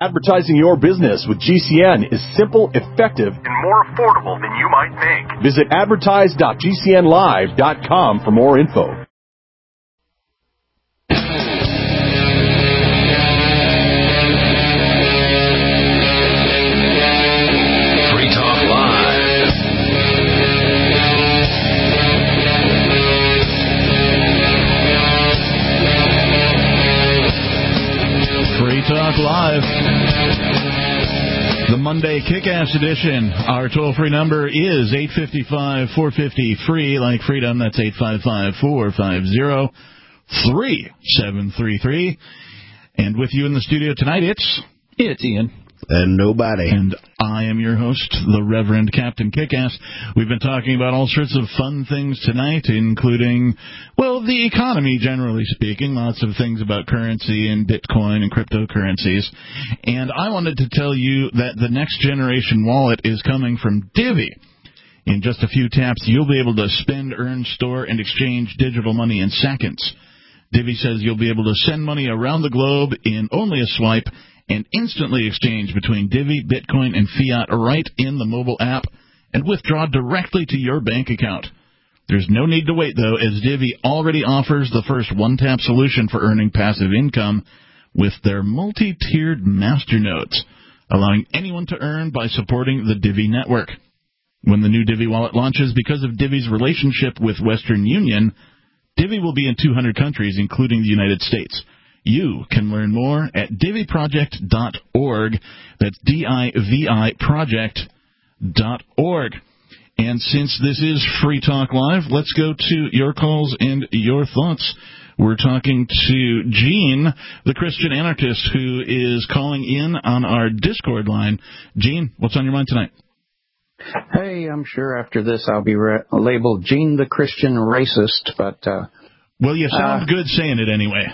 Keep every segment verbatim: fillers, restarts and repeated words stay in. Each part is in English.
Advertising your business with G C N is simple, effective, and more affordable than you might think. Visit advertise dot g c n live dot com for more info. Free Talk Live. Free Talk Live. The Monday Kick-Ass edition. Our toll-free number is eight five five, four five zero, free, like freedom. That's eight five five, four five zero, three seven three three. And with you in the studio tonight, it's... It's Ian. And nobody. And I am your host, the Reverend Captain Kick-Ass. We've been talking about all sorts of fun things tonight, including, well, the economy, generally speaking. Lots of things about currency and Bitcoin and cryptocurrencies. And I wanted to tell you that the next generation wallet is coming from Divvy. In just a few taps, you'll be able to spend, earn, store, and exchange digital money in seconds. Divvy says you'll be able to send money around the globe in only a swipe and instantly exchange between Divvy, Bitcoin, and fiat right in the mobile app and withdraw directly to your bank account. There's no need to wait, though, as Divvy already offers the first one-tap solution for earning passive income with their multi-tiered masternodes, allowing anyone to earn by supporting the Divvy network. When the new Divvy wallet launches, because of Divvy's relationship with Western Union, Divvy will be in two hundred countries, including the United States. You can learn more at divvy project dot org. That's D I V I project dot org. And since this is Free Talk Live, let's go to your calls and your thoughts. We're talking to Gene, the Christian anarchist, who is calling in on our Discord line. Gene, what's on your mind tonight? Hey, I'm sure after this I'll be re- labeled Gene the Christian racist, but... Uh, well, you sound uh, good saying it anyway.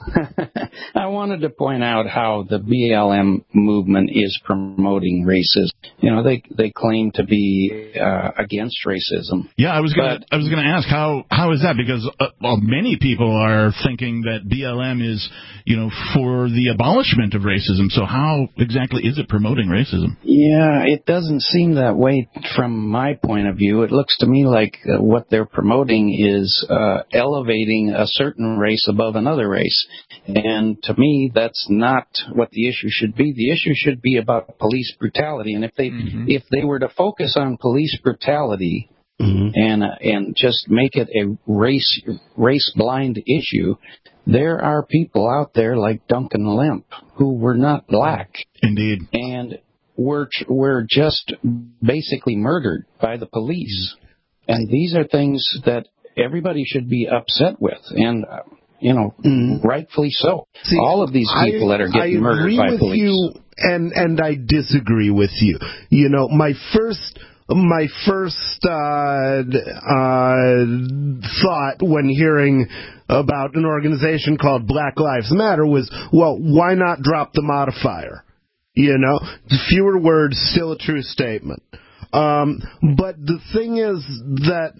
I wanted to point out how the B L M movement is promoting racism. You know, they they claim to be uh, against racism. Yeah, I was gonna I was gonna ask how how is that, because uh, well, many people are thinking that B L M is, you know, for the abolishment of racism. So how exactly is it promoting racism? Yeah, it doesn't seem that way from my point of view. It looks to me like uh, what they're promoting is uh, elevating a certain race above another race. And to me, that's not what the issue should be. The issue should be about police brutality. And if they mm-hmm. if they were to focus on police brutality mm-hmm. and uh, and just make it a race race blind issue, there are people out there like Duncan Lemp who were not black. Indeed. And were were just basically murdered by the police. And these are things that everybody should be upset with. And uh, You know, mm. rightfully so. See, all of these people I, that are getting I murdered agree by with police. You, and and I disagree with you. You know, my first my first uh, uh, thought when hearing about an organization called Black Lives Matter was, well, why not drop the modifier? You know, fewer words, still a true statement. Um, but the thing is that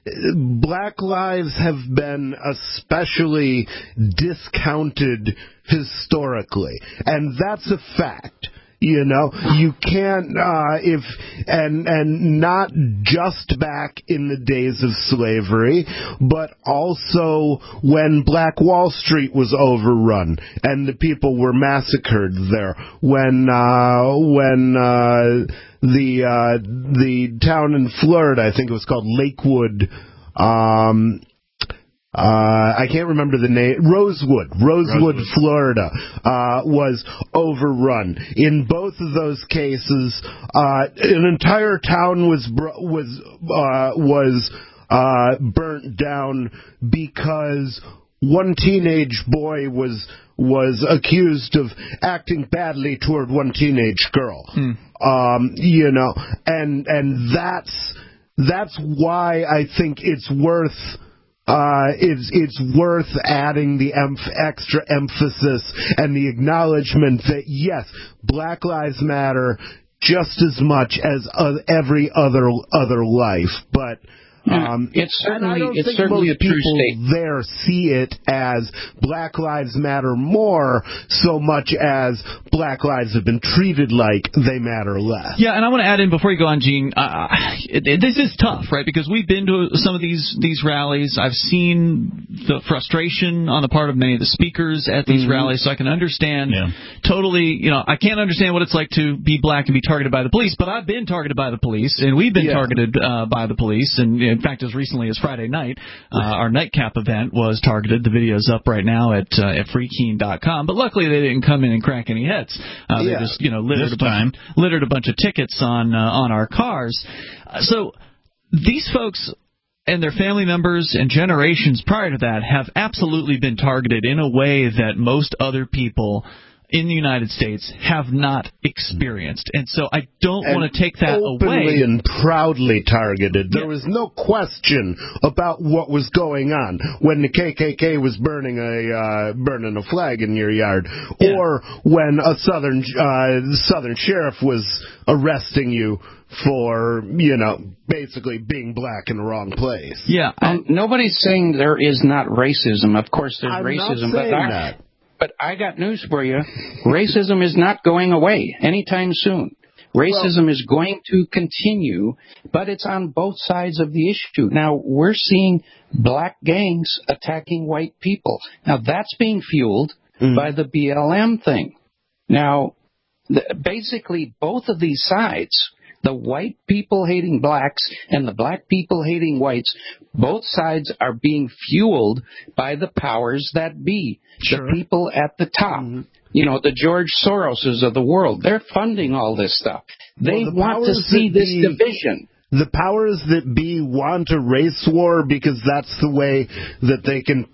Black lives have been especially discounted historically, and that's a fact. You know, you can't, uh, if, and, and not just back in the days of slavery, but also when Black Wall Street was overrun and the people were massacred there, when, uh, when, uh, the, uh, the town in Florida, I think it was called Lakewood, um, Uh, I can't remember the name. Rosewood, Rosewood, Rosewood. Florida, uh, was overrun. In both of those cases, uh, an entire town was was uh, was uh, burnt down because one teenage boy was was accused of acting badly toward one teenage girl. Hmm. Um, you know, and and that's that's why I think it's worth. Uh, it's, it's worth adding the emph- extra emphasis and the acknowledgement that, yes, Black Lives Matter just as much as uh, every other other life. But Um, it's certainly, and I don't it's think certainly most a true people state. there see it as Black Lives Matter more so much as Black lives have been treated like they matter less. Yeah, and I want to add in before you go on, Gene. Uh, it, it, this is tough, right? Because we've been to some of these these rallies. I've seen the frustration on the part of many of the speakers at these mm-hmm. rallies, so I can understand yeah. totally. You know, I can't understand what it's like to be black and be targeted by the police, but I've been targeted by the police, and we've been yeah. targeted uh, by the police. And in fact, as recently as Friday night, uh, our nightcap event was targeted. The video's up right now at uh, at free keen dot com. But luckily, they didn't come in and crack any heads. Uh, yeah. They just, you know, littered a bunch, littered a bunch of tickets on uh, on our cars. Uh, so these folks and their family members and generations prior to that have absolutely been targeted in a way that most other people in the United States have not experienced. And so I don't want to take that openly away. And proudly targeted. There yeah. was no question about what was going on when the K K K was burning a uh, burning a flag in your yard, yeah. or when a southern uh, southern sheriff was arresting you for, you know, basically being black in the wrong place. Yeah. Um, nobody's saying there is not racism. Of course there's I'm racism, not but saying I, that. But I got news for you. Racism is not going away anytime soon. Racism well, is going to continue, but it's on both sides of the issue. Now, we're seeing black gangs attacking white people. Now, that's being fueled mm-hmm. by the B L M thing. Now, the, basically, both of these sides, the white people hating blacks and the black people hating whites, both sides are being fueled by the powers that be, sure. the people at the top. Mm-hmm. You know, the George Soroses of the world. They're funding all this stuff. They well, the want to see this be, division. The powers that be want a race war because that's the way that they can...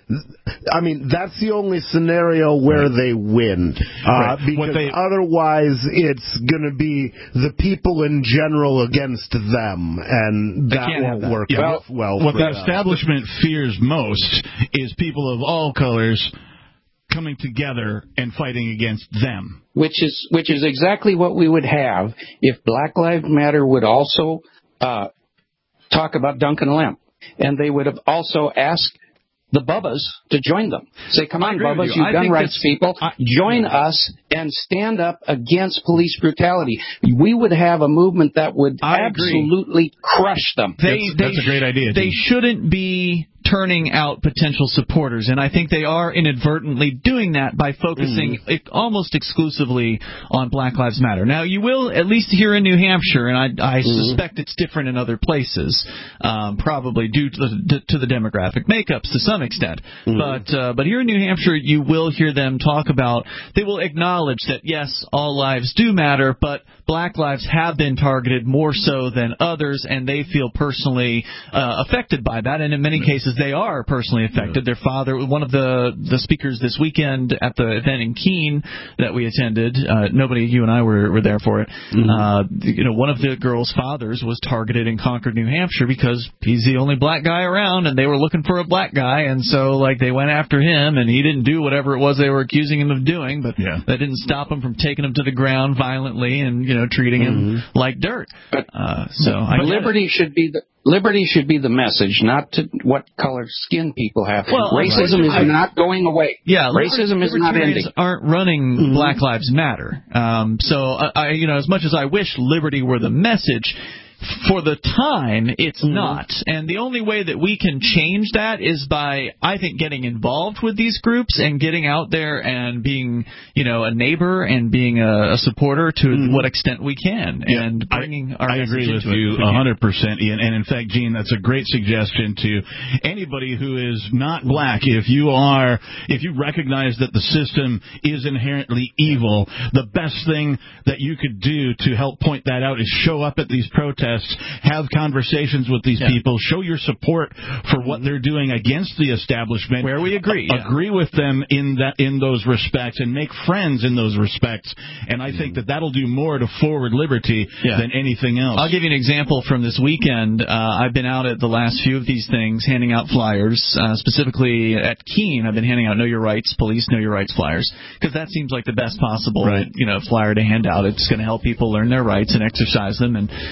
I mean, that's the only scenario where right. they win. Uh, right. Because they, otherwise it's going to be the people in general against them, and that won't that. work yeah. well, well What for the them. establishment fears most is people of all colors coming together and fighting against them. Which is which is exactly what we would have if Black Lives Matter would also uh, talk about Duncan Lemp, and they would have also asked the Bubbas to join them. Say, come on, Bubbas, you, you gun rights people, I, join I, us and stand up against police brutality. We would have a movement that would I absolutely agree. crush them. They, that's, they, that's a great idea. They Gene. shouldn't be turning out potential supporters, and I think they are inadvertently doing that by focusing mm. it almost exclusively on Black Lives Matter. Now, you will, at least here in New Hampshire, and I, I mm. suspect it's different in other places, um, probably due to the, to the demographic makeups to some extent, mm. but uh, but here in New Hampshire, you will hear them talk about, they will acknowledge that, yes, all lives do matter, but black lives have been targeted more so than others, and they feel personally uh, affected by that, and in many cases, they are personally affected. Their father, one of the, the speakers this weekend at the event in Keene that we attended, uh, nobody, you and I were, were there for it. Mm-hmm. Uh, you know, one of the girls' fathers was targeted in Concord, New Hampshire, because he's the only black guy around, and they were looking for a black guy, and so like they went after him, and he didn't do whatever it was they were accusing him of doing, but yeah. that didn't stop him from taking him to the ground violently and you know treating mm-hmm. him like dirt. Uh, so but I liberty should be the liberty should be the message, not to what color skin people have. Well, racism is I, not going away. Yeah, racism is not ending. Aren't running mm-hmm. Black Lives Matter. Um, so I, you know, as much as I wish liberty were the message, for the time, it's mm-hmm. not. And the only way that we can change that is by, I think, getting involved with these groups and getting out there and being, you know, a neighbor and being a, a supporter to mm-hmm. what extent we can. Yeah, and bringing I, our I agree with it. you one hundred percent, Ian. And in fact, Gene, that's a great suggestion to anybody who is not black. If you are, if you recognize that the system is inherently evil, the best thing that you could do to help point that out is show up at these protests, have conversations with these yeah. people, show your support for what they're doing against the establishment. Where we agree. Yeah. Agree with them in that in those respects and make friends in those respects. And I think that that'll do more to forward liberty yeah. than anything else. I'll give you an example from this weekend. Uh, I've been out at the last few of these things handing out flyers, uh, specifically at Keene. I've been handing out Know Your Rights, Police Know Your Rights flyers, because that seems like the best possible right. you know flyer to hand out. It's going to help people learn their rights and exercise them and, you know,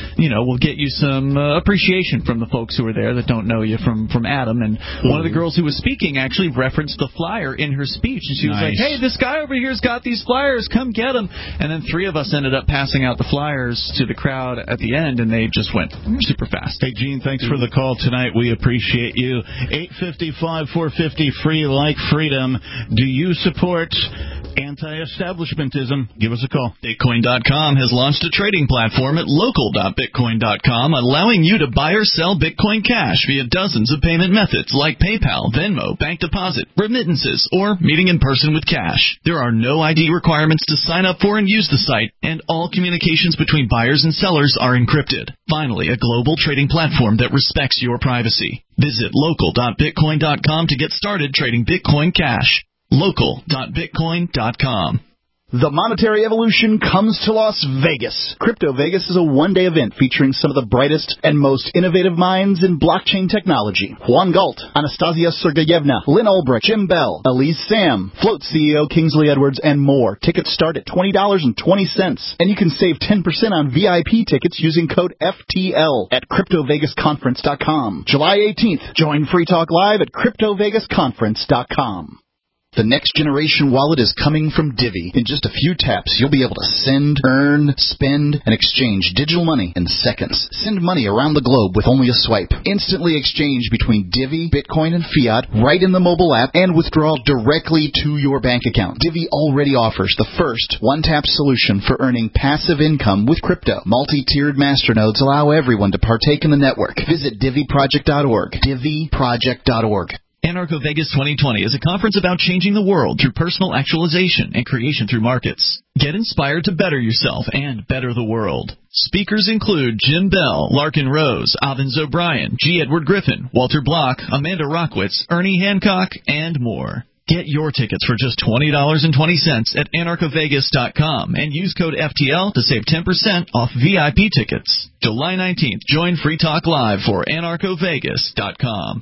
we'll get you some uh, appreciation from the folks who were there that don't know you from, from Adam. And mm-hmm. one of the girls who was speaking actually referenced the flyer in her speech. And she was nice. like, hey, this guy over here's got these flyers. Come get them. And then three of us ended up passing out the flyers to the crowd at the end, and they just went super fast. Hey, Gene, thanks for the call tonight. We appreciate you. eight five five, four fifty, free like freedom. Do you support anti-establishmentism? Give us a call. Bitcoin dot com has launched a trading platform at local dot bitcoin dot com, allowing you to buy or sell Bitcoin Cash via dozens of payment methods like PayPal, Venmo, bank deposit, remittances, or meeting in person with cash. There are no I D requirements to sign up for and use the site, and all communications between buyers and sellers are encrypted. Finally, a global trading platform that respects your privacy. Visit local dot bitcoin dot com to get started trading Bitcoin Cash. local dot bitcoin dot com. The monetary evolution comes to Las Vegas. Crypto Vegas is a one-day event featuring some of the brightest and most innovative minds in blockchain technology. Juan Galt, Anastasia Sergeyevna, Lynn Ulbricht, Jim Bell, Elise Sam, Float C E O Kingsley Edwards, and more. Tickets start at twenty dollars and twenty cents, and you can save ten percent on V I P tickets using code F T L at crypto vegas conference dot com. July eighteenth, join Free Talk Live at crypto vegas conference dot com. The next generation wallet is coming from Divvy. In just a few taps, you'll be able to send, earn, spend, and exchange digital money in seconds. Send money around the globe with only a swipe. Instantly exchange between Divvy, Bitcoin, and fiat right in the mobile app and withdraw directly to your bank account. Divvy already offers the first one-tap solution for earning passive income with crypto. Multi-tiered masternodes allow everyone to partake in the network. Visit divvy project dot org. divvy project dot org. Anarcho Vegas twenty twenty is a conference about changing the world through personal actualization and creation through markets. Get inspired to better yourself and better the world. Speakers include Jim Bell, Larkin Rose, Avins O'Brien, G. Edward Griffin, Walter Block, Amanda Rockwitz, Ernie Hancock, and more. Get your tickets for just twenty dollars and twenty cents at anarcho vegas dot com and use code F T L to save ten percent off V I P tickets. July nineteenth, join Free Talk Live for anarcho vegas dot com.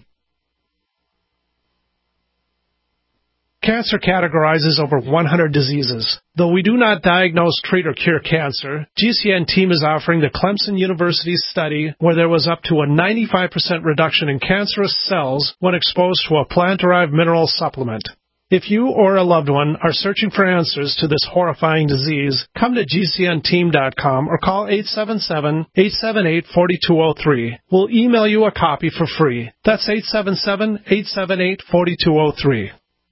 Cancer categorizes over one hundred diseases. Though we do not diagnose, treat, or cure cancer, G C N team is offering the Clemson University study where there was up to a ninety-five percent reduction in cancerous cells when exposed to a plant-derived mineral supplement. If you or a loved one are searching for answers to this horrifying disease, come to G C N team dot com or call eight seven seven, eight seven eight, four two zero three. We'll email you a copy for free. That's eight seven seven, eight seven eight, four two zero three.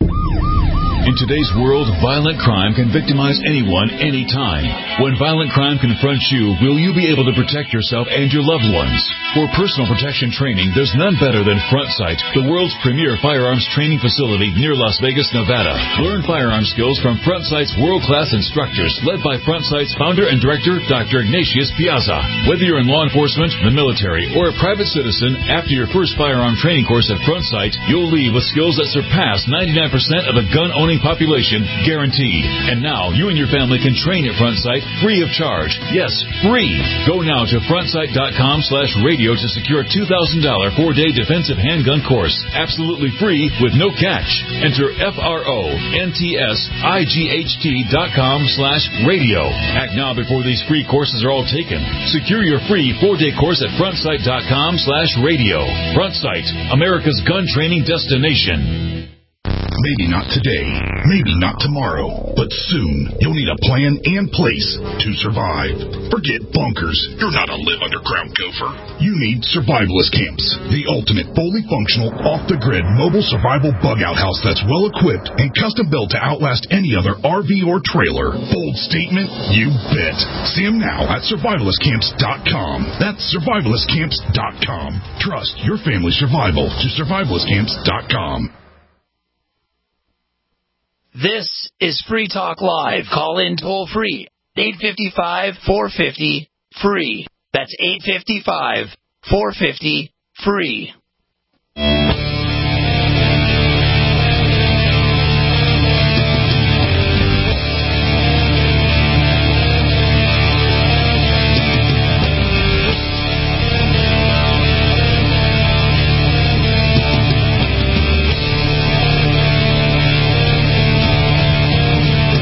In today's world, violent crime can victimize anyone, anytime. When violent crime confronts you, will you be able to protect yourself and your loved ones? For personal protection training, there's none better than FrontSight, the world's premier firearms training facility near Las Vegas, Nevada. Learn firearm skills from FrontSight's world-class instructors, led by FrontSight's founder and director, Doctor Ignatius Piazza. Whether you're in law enforcement, the military, or a private citizen, after your first firearm training course at FrontSight, you'll leave with skills that surpass ninety-nine percent of the gun-owning population, guaranteed. And now you and your family can train at FrontSight free of charge. Yes, free. Go now to frontsight dot com slash radio to secure a two thousand dollars four-day defensive handgun course. Absolutely free with no catch. Enter F R O N T S I G H T dot com slash radio. Act now before these free courses are all taken. Secure your free four-day course at frontsight dot com slash radio. FrontSight, America's gun training destination. Maybe not today, maybe not tomorrow, but soon you'll need a plan and place to survive. Forget bunkers. You're not a live underground gopher. You need survivalist camps, the ultimate fully functional, off-the-grid mobile survival bug-out house that's well-equipped and custom-built to outlast any other R V or trailer. Bold statement? You bet. See them now at survivalist camps dot com. That's survivalist camps dot com. Trust your family's survival to survivalist camps dot com. This is Free Talk Live. Call in toll free. eight five five, four five zero, free. That's eight five five, four five zero, free.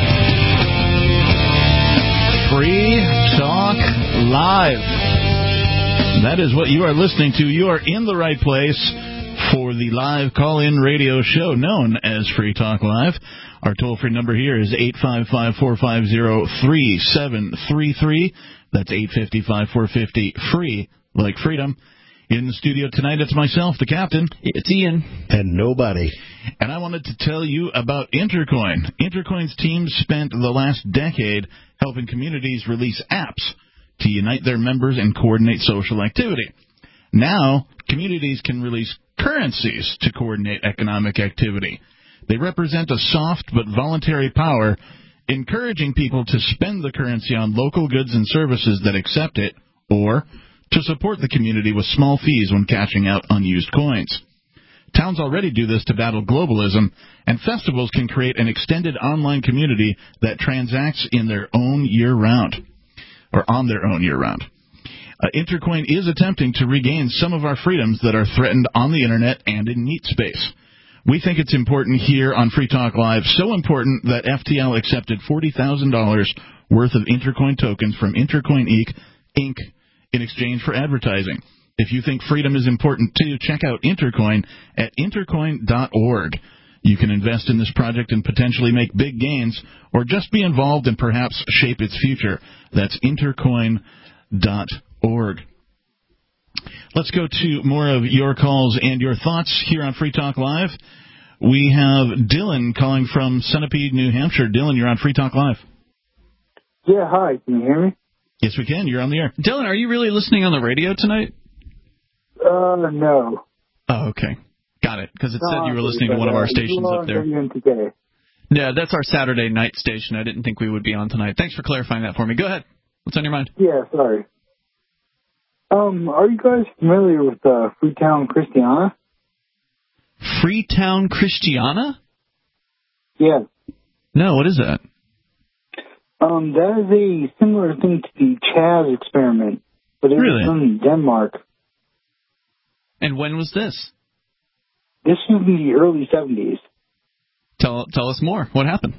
Free Talk Live. That is what you are listening to. You are in the right place for the live call-in radio show known as Free Talk Live. Our toll-free number here is eight five five, four five zero, three seven three three. That's eight five five, four five zero, free, like freedom. In the studio tonight, it's myself, the captain. It's Ian. And nobody. And I wanted to tell you about Intercoin. Intercoin's team spent the last decade helping communities release apps to unite their members and coordinate social activity. Now, communities can release currencies to coordinate economic activity. They represent a soft but voluntary power, encouraging people to spend the currency on local goods and services that accept it, or to support the community with small fees when cashing out unused coins. Towns already do this to battle globalism, and festivals can create an extended online community that transacts in their own year-round, or on their own year-round. Uh, Intercoin is attempting to regain some of our freedoms that are threatened on the Internet and in Neat Space. We think it's important here on Free Talk Live, so important that F T L accepted forty thousand dollars worth of Intercoin tokens from Intercoin Incorporated in exchange for advertising. If you think freedom is important too, check out Intercoin at intercoin dot org. You can invest in this project and potentially make big gains, or just be involved and perhaps shape its future. That's intercoin dot org. Let's go to more of your calls and your thoughts here on Free Talk Live. We have Dylan calling from Centipede, New Hampshire. Dylan, you're on Free Talk Live. Yeah, hi. Can you hear me? Yes, we can. You're on the air. Dylan, are you really listening on the radio tonight? Uh, no. Oh, okay. Got it. Because it no, said you were listening to one of our stations up there. Today. Yeah, that's our Saturday night station. I didn't think we would be on tonight. Thanks for clarifying that for me. Go ahead. What's on your mind? Yeah, sorry. Um, are you guys familiar with uh, Freetown Christiana? Freetown Christiana? Yeah. No, what is that? Um, that is a similar thing to the Chaz experiment, but it really? was done in Denmark. And when was this? This was in the early seventies. Tell tell us more. What happened?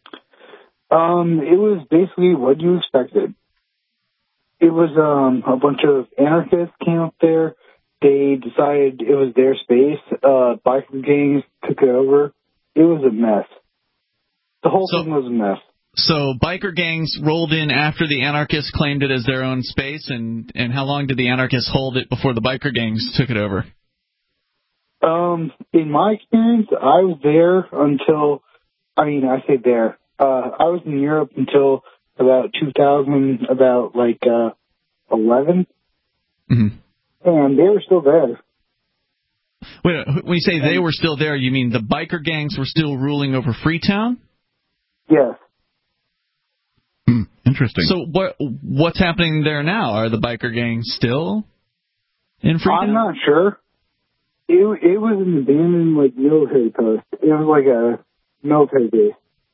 Um, it was basically what you expected. It was um a bunch of anarchists came up there. They decided it was their space. Uh, biker gangs took it over. It was a mess. The whole so, thing was a mess. So biker gangs rolled in after the anarchists claimed it as their own space, and, and how long did the anarchists hold it before the biker gangs took it over? Um, in my experience, I was there until, I mean, I say there. Uh, I was in Europe until about two thousand, about like uh, eleven, mm-hmm. and they were still there. Wait, when you say they were still there, you mean the biker gangs were still ruling over Freetown? Yes. Hmm, interesting. So what what's happening there now? Are the biker gangs still in Freetown? I'm not sure. It it was an abandoned like military post. It was like a military base.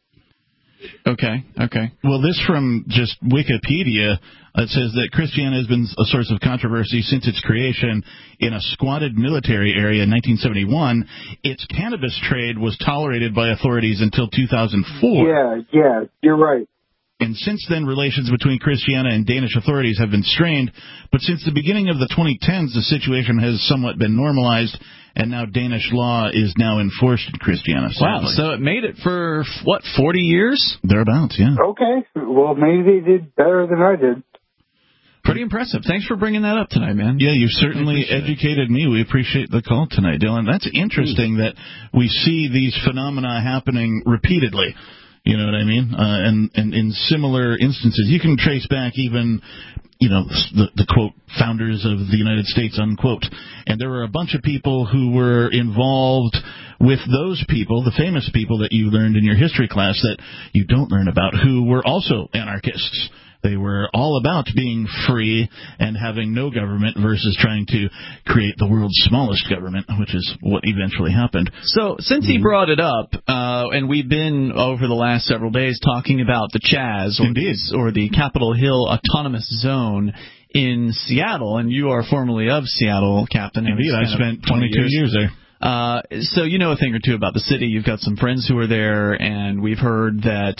Okay, okay. Well, this from just Wikipedia, it says that Christiana has been a source of controversy since its creation in a squatted military area in nineteen seventy-one. Its cannabis trade was tolerated by authorities until two thousand four. Yeah, yeah, you're right. And since then, relations between Christiana and Danish authorities have been strained. But since the beginning of the twenty tens, the situation has somewhat been normalized, and now Danish law is now enforced in Christiana. Wow, so it made it for, what, forty years? Thereabouts, yeah. Okay, well, maybe they did better than I did. Pretty impressive. Thanks for bringing that up tonight, man. Yeah, you've certainly educated me. We appreciate the call tonight, Dylan. That's interesting that we see these phenomena happening repeatedly. You know what I mean? Uh, and, and in similar instances, you can trace back even, you know, the, the, quote, founders of the United States, unquote. And there were a bunch of people who were involved with those people, the famous people that you learned in your history class that you don't learn about, who were also anarchists. They were all about being free and having no government versus trying to create the world's smallest government, which is what eventually happened. So since he brought it up, uh, and we've been over the last several days talking about the Chaz, or, Indeed. the, or the Capitol Hill Autonomous Zone in Seattle, and you are formerly of Seattle, Captain. Indeed, I spent twenty-two years there. Uh, so you know a thing or two about the city. You've got some friends who are there, and we've heard that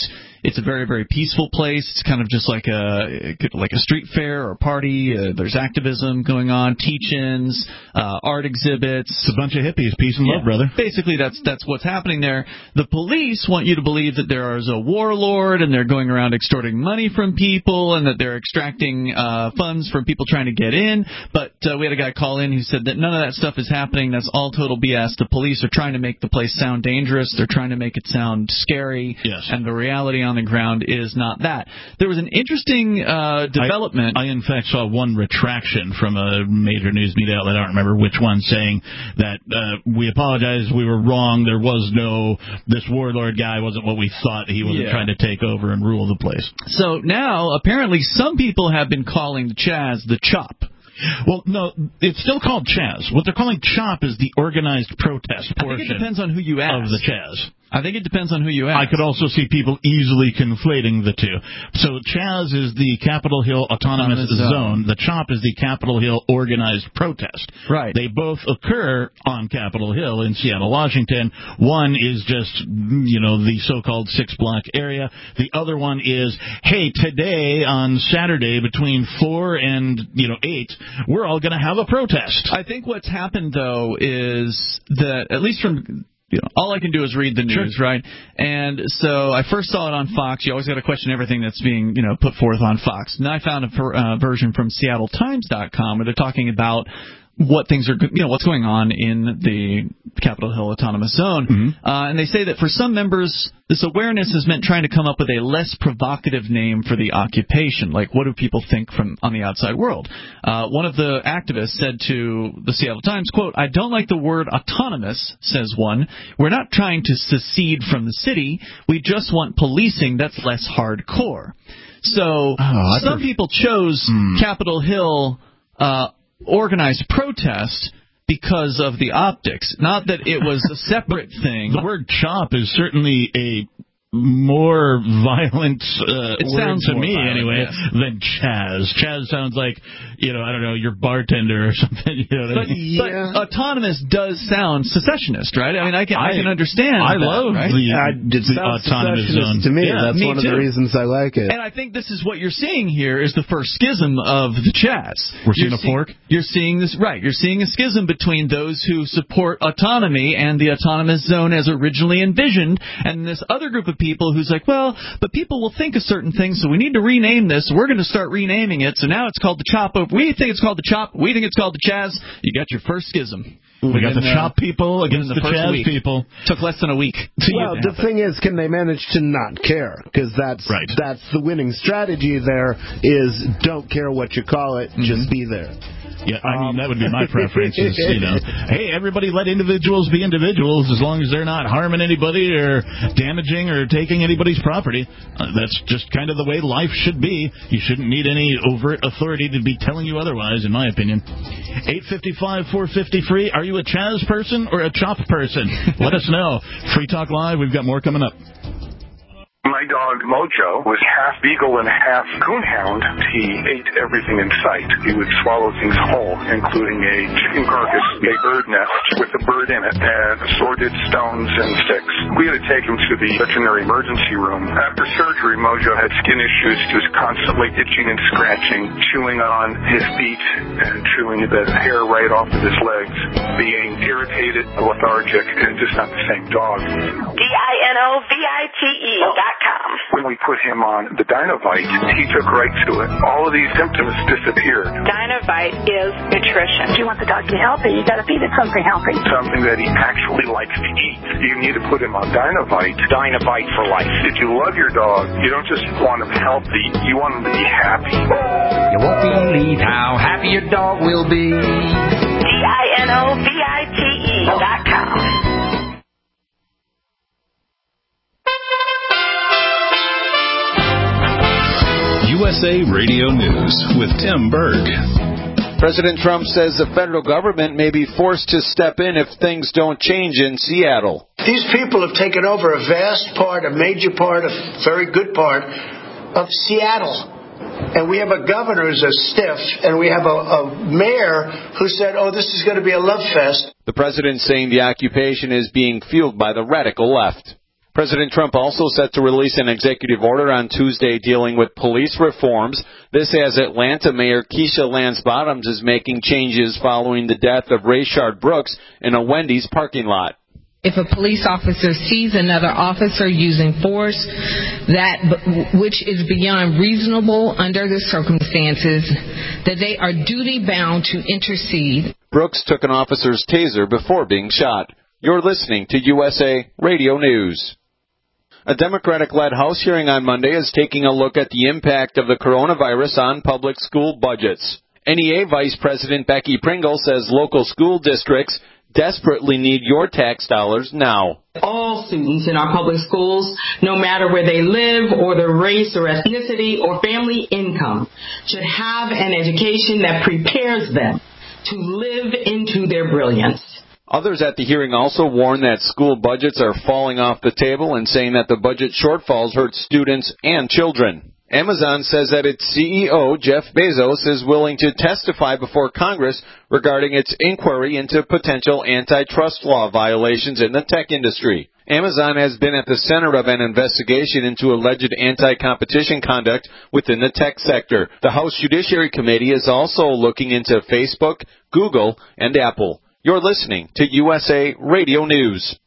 It's a very, very peaceful place. It's kind of just like a like a street fair or a party. Uh, there's activism going on, teach-ins, uh, art exhibits. It's a bunch of hippies. Peace and yeah, love, brother. Basically, that's that's what's happening there. The police want you to believe that there is a warlord and they're going around extorting money from people and that they're extracting uh, funds from people trying to get in. But uh, we had a guy call in who said that none of that stuff is happening. That's all total B S. The police are trying to make the place sound dangerous. They're trying to make it sound scary. Yes. And the reality on the ground is not that. There was an interesting uh, development. I, I, in fact, saw one retraction from a major news media outlet, I don't remember which one, saying that uh, we apologize, we were wrong. There was no, this warlord guy wasn't what we thought. He wasn't yeah. trying to take over and rule the place. So now, apparently, some people have been calling the Chaz the Chop. Well, no, it's still called Chaz. What they're calling CHOP is the organized protest portion. I think it depends on who you ask. Of the Chaz. I think it depends on who you ask. I could also see people easily conflating the two. So Chaz is the Capitol Hill Autonomous, Autonomous Zone. Zone. The CHOP is the Capitol Hill Organized Protest. Right. They both occur on Capitol Hill in Seattle, Washington. One is just, you know, the so-called six-block area. The other one is, hey, today on Saturday between four and, you know, eight, we're all going to have a protest. I think what's happened, though, is that, at least from... You know, all I can do is read the news, sure. right? And so I first saw it on Fox. You always got to question everything that's being, you know, put forth on Fox. And I found a per, uh, version from Seattle Times dot com where they're talking about what things are, you know, what's going on in the Capitol Hill Autonomous Zone. Mm-hmm. Uh, and they say that for some members, this awareness is meant trying to come up with a less provocative name for the occupation. Like, what do people think from on the outside world? Uh, one of the activists said to the Seattle Times, quote, "I don't like the word autonomous," says one. "We're not trying to secede from the city. We just want policing that's less hardcore." So oh, some people chose hmm. Capitol Hill uh organized protest because of the optics, not that it was a separate thing. The word CHOP is certainly a more violent uh, it word sounds to me violent, anyway yes. than Chaz. Chaz sounds like, you know, I don't know, your bartender or something. You know what but, I mean? yeah. but autonomous does sound secessionist, right? I mean, I can I, I can understand. I that, love right? the, I, the autonomous zone. To me, yeah, that's me one too. of the reasons I like it. And I think this is what you're seeing here is the first schism of the Chaz. We're seeing you're a fork. See, you're seeing this right. You're seeing a schism between those who support autonomy and the autonomous zone as originally envisioned, and this other group of people who's like, well. But people will think a certain thing, so we need to rename this. We're going to start renaming it. So now it's called the CHOP. We think it's called the CHOP. We think it's called the Chaz. You got your first schism. We got the uh, CHOP people against the, the Chaz week. people. Took less than a week. Well, the thing is, can they manage to not care? Because that's right. that's the winning strategy. There is don't care what you call it, mm-hmm. just be there. Yeah, I mean, that would be my preference is, you know, hey, everybody let individuals be individuals as long as they're not harming anybody or damaging or taking anybody's property. Uh, that's just kind of the way life should be. You shouldn't need any overt authority to be telling you otherwise, in my opinion. eight fifty-five, four fifty free. Are you a Chaz person or a CHOP person? Let us know. Free Talk Live. We've got more coming up. My dog, Mojo, was half beagle and half coonhound. He ate everything in sight. He would swallow things whole, including a chicken carcass, a bird nest with a bird in it, and assorted stones and sticks. We had to take him to the veterinary emergency room. After surgery, Mojo had skin issues. He was constantly itching and scratching, chewing on his feet and chewing the hair right off of his legs, being irritated, lethargic, and just not the same dog. D I N O V I T E dot com. When we put him on the Dinovite, he took right to it. All of these symptoms disappeared. Dinovite is nutrition. If you want the dog to be healthy, you got to feed it something healthy. Something that he actually likes to eat. You need to put him on Dinovite. Dinovite for life. If you love your dog, you don't just want him healthy, you want him to be happy. You won't believe how happy your dog will be. D I N O V I T E dot com. U S A Radio News with Tim Berg. President Trump says the federal government may be forced to step in if things don't change in Seattle. These people have taken over a vast part, a major part, a very good part of Seattle. And we have a governor who's a stiff, and we have a, a mayor who said, oh, this is going to be a love fest. The president saying the occupation is being fueled by the radical left. President Trump also set to release an executive order on Tuesday dealing with police reforms. This as Atlanta Mayor Keisha Lance Bottoms is making changes following the death of Rayshard Brooks in a Wendy's parking lot. If a police officer sees another officer using force that which is beyond reasonable under the circumstances, that they are duty-bound to intercede. Brooks took an officer's taser before being shot. You're listening to U S A Radio News. A Democratic-led House hearing on Monday is taking a look at the impact of the coronavirus on public school budgets. N E A Vice President Becky Pringle says local school districts desperately need your tax dollars now. All students in our public schools, no matter where they live or their race or ethnicity or family income, should have an education that prepares them to live into their brilliance. Others at the hearing also warn that school budgets are falling off the table and saying that the budget shortfalls hurt students and children. Amazon says that its C E O, Jeff Bezos, is willing to testify before Congress regarding its inquiry into potential antitrust law violations in the tech industry. Amazon has been at the center of an investigation into alleged anti-competition conduct within the tech sector. The House Judiciary Committee is also looking into Facebook, Google, and Apple. You're listening to U S A Radio News.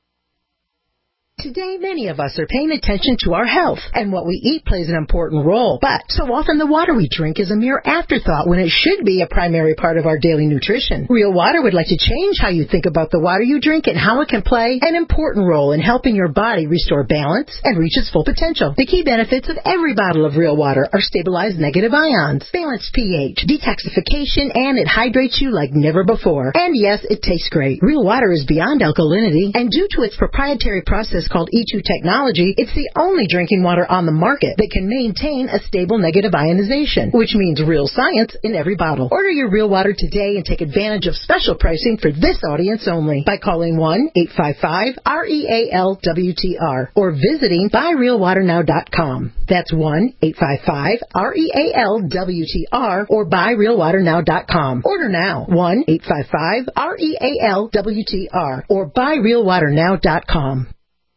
Today, many of us are paying attention to our health, and what we eat plays an important role. But so often the water we drink is a mere afterthought when it should be a primary part of our daily nutrition. Real Water would like to change how you think about the water you drink and how it can play an important role in helping your body restore balance and reach its full potential. The key benefits of every bottle of Real Water are stabilized negative ions, balanced pH, detoxification, and it hydrates you like never before. And yes, it tastes great. Real Water is beyond alkalinity, and due to its proprietary process called E two technology, it's the only drinking water on the market that can maintain a stable negative ionization, which means real science in every bottle. Order your Real Water today and take advantage of special pricing for this audience only by calling one eight five five R E A L W T R or visiting buy real water now dot com. That's one eight five five R E A L W T R or buy real water now dot com. Order now, one eight five five R E A L W T R or buy real water now dot com.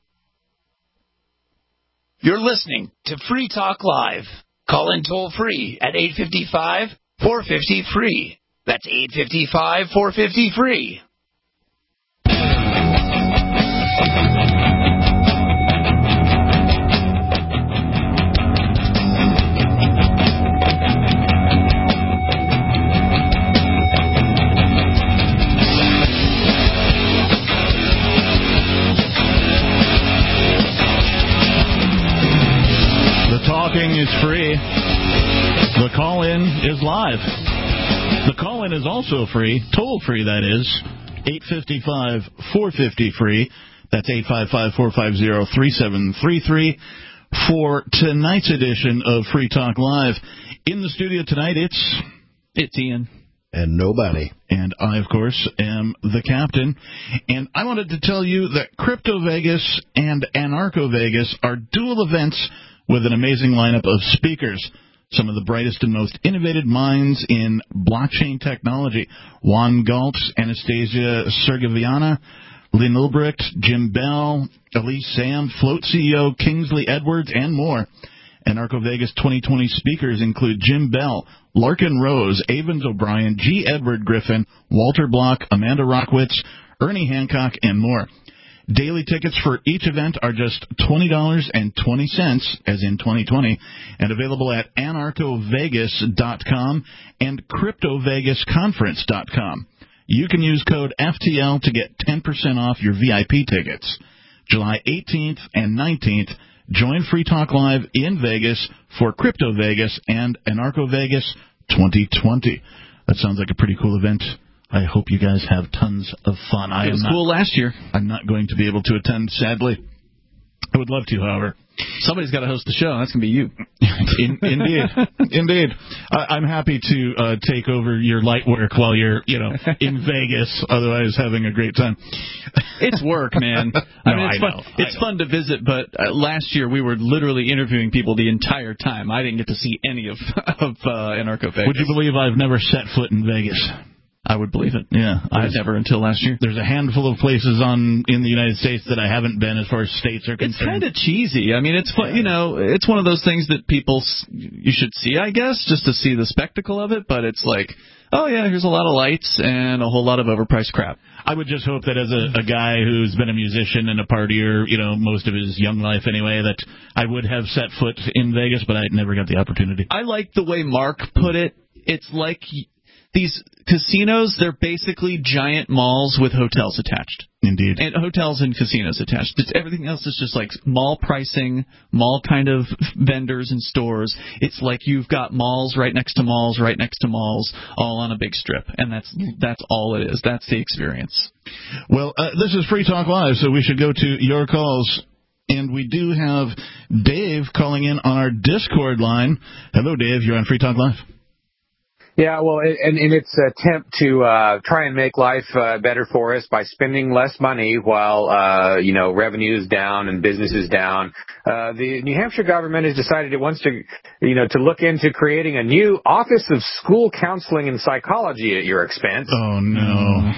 You're listening to Free Talk Live. Call in toll free at eight five five, four five zero, free. That's eight five five, four five zero, free. Talking is free. The call-in is live. The call-in is also free, toll-free, that is, eight five five, four five zero, free. That's eight five five, four five zero, three seven three three for tonight's edition of Free Talk Live. In the studio tonight, it's... It's Ian. And nobody. And I, of course, am the captain. And I wanted to tell you that Crypto Vegas and Anarcho Vegas are dual events with an amazing lineup of speakers. Some of the brightest and most innovative minds in blockchain technology. Juan Galt, Anastasia Sergeviana, Lynn Ulbricht, Jim Bell, Elise Sam, Float C E O Kingsley Edwards, and more. Anarcho Vegas twenty twenty speakers include Jim Bell, Larkin Rose, Avens O'Brien, G. Edward Griffin, Walter Block, Amanda Rockwitz, Ernie Hancock, and more. Daily tickets for each event are just twenty dollars and twenty cents, as in twenty twenty, and available at anarcho vegas dot com and crypto vegas conference dot com. You can use code F T L to get ten percent off your V I P tickets. July eighteenth and nineteenth, join Free Talk Live in Vegas for Crypto Vegas and Anarcho Vegas twenty twenty. That sounds like a pretty cool event. I hope you guys have tons of fun. I it was am not, cool last year. I'm not going to be able to attend, sadly. I would love to, however. Somebody's got to host the show. That's going to be you. In, indeed. Indeed. I, I'm happy to uh, take over your light work while you're, you know, in Vegas, otherwise having a great time. It's work, man. I no, mean, it's I fun. know. It's I fun to visit, but uh, last year we were literally interviewing people the entire time. I didn't get to see any of, of uh, Anarcho Vegas. Would you believe I've never set foot in Vegas? I would believe it. Yeah, I've never until last year. There's a handful of places on in the United States that I haven't been as far as states are concerned. It's kind of cheesy. I mean, it's fun, you know, it's one of those things that people you should see, I guess, just to see the spectacle of it. But it's like, oh yeah, here's a lot of lights and a whole lot of overpriced crap. I would just hope that as a, a guy who's been a musician and a partier, you know, most of his young life anyway, that I would have set foot in Vegas, but I never got the opportunity. I like the way Mark put it. It's like these casinos, they're basically giant malls with hotels attached. Indeed. And hotels and casinos attached. It's, everything else is just like mall pricing, mall kind of vendors and stores. It's like you've got malls right next to malls, right next to malls, all on a big strip. And that's that's all it is. That's the experience. Well, uh, this is Free Talk Live, so we should go to your calls. And we do have Dave calling in on our Discord line. Hello, Dave. You're on Free Talk Live. Yeah, well, and in its attempt to uh, try and make life uh, better for us by spending less money while, uh, you know, revenue is down and business is down, uh, the New Hampshire government has decided it wants to, you know, to look into creating a new Office of School Counseling and Psychology at your expense. Oh, no.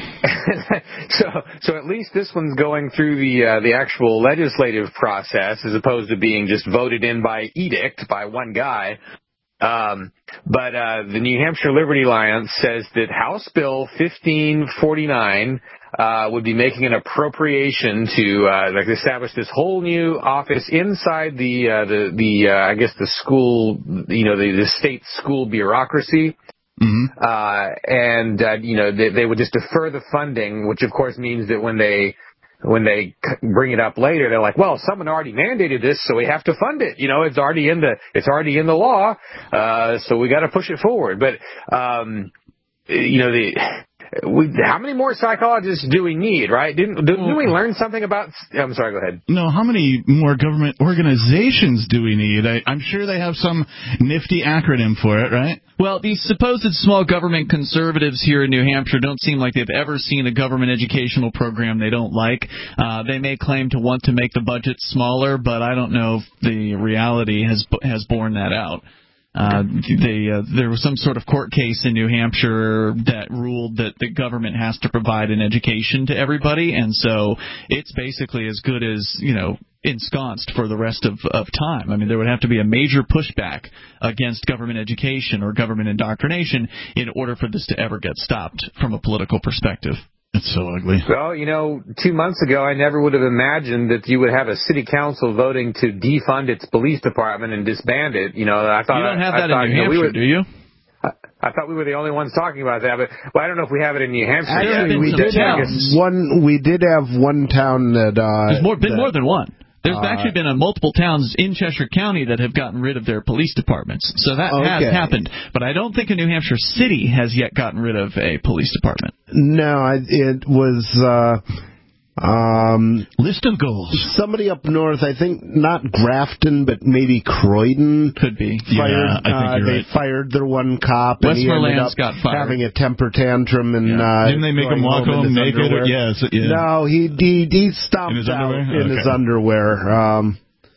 so, so at least this one's going through the uh, the actual legislative process as opposed to being just voted in by edict by one guy. Um, but uh, the New Hampshire Liberty Alliance says that House Bill fifteen forty-nine uh, would be making an appropriation to uh, like establish this whole new office inside the uh, the the uh, I guess the school, you know, the, the state school bureaucracy. Mm-hmm. Uh, and uh, you know they, they would just defer the funding, which of course means that when they When they bring it up later, they're like, "Well, someone already mandated this, so we have to fund it. You know, it's already in the it's already in the law, uh, so we got to push it forward." But um, you know, the we, how many more psychologists do we need? Right? Didn't didn't we learn something about? I'm sorry. Go ahead. No, how many more government organizations do we need? I, I'm sure they have some nifty acronym for it, right? Well, these supposed small government conservatives here in New Hampshire don't seem like they've ever seen a government educational program they don't like. Uh, they may claim to want to make the budget smaller, but I don't know if the reality has has borne that out. Uh, they, uh, there was some sort of court case in New Hampshire that ruled that the government has to provide an education to everybody, and so it's basically as good as, you know, ensconced for the rest of, of time. I mean, there would have to be a major pushback against government education or government indoctrination in order for this to ever get stopped from a political perspective. It's so ugly. Well, you know, two months ago, I never would have imagined that you would have a city council voting to defund its police department and disband it. You know, I thought you don't have I, that I in New you know, Hampshire, we were, do you? I, I thought we were the only ones talking about that, but well, I don't know if we have it in New Hampshire. Actually, we did have one. We did have one town that. Uh, There's more, been that, more than one. There's uh, actually been a multiple towns in Cheshire County that have gotten rid of their police departments. So that okay. has happened. But I don't think a New Hampshire city has yet gotten rid of a police department. No, I, it was uh, um, list of goals. Somebody up north, I think, not Grafton, but maybe Croydon. Could be. Fired, yeah, I think uh, you're they right. fired their one cop, and he ended up got fired. having a temper tantrum. And yeah. uh, didn't they make him walk home, home naked? Or, yes. Yeah. No, he he, he stomped in his out underwear? in Okay. his underwear. Um,